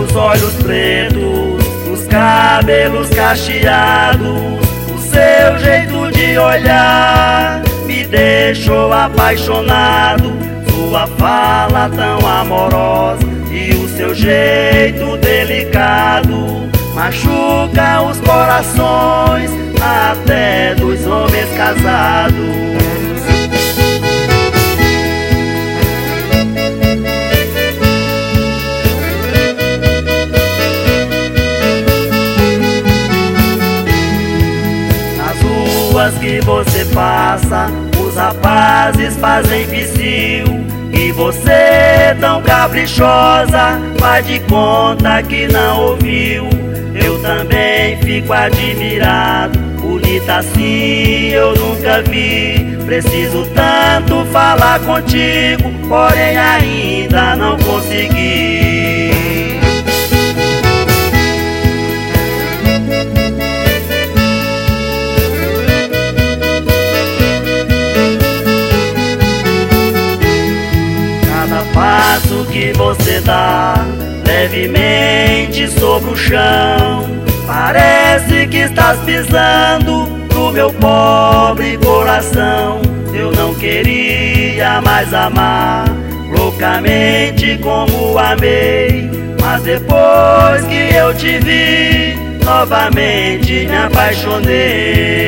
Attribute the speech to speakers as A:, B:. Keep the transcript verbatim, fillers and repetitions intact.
A: seus olhos pretos, os cabelos cacheados, o seu jeito de olhar me deixou apaixonado. Sua fala tão amorosa e o seu jeito delicado machuca os corações até dos homens casados. Que você passa, os rapazes fazem vicio, e você tão caprichosa faz de conta que não ouviu. Eu também fico admirado, bonita assim eu nunca vi. Preciso tanto falar contigo, porém ainda não consegui. Passo que você dá levemente sobre o chão, parece que estás pisando no meu pobre coração. Eu não queria mais amar loucamente como amei, mas depois que eu te vi, novamente me apaixonei.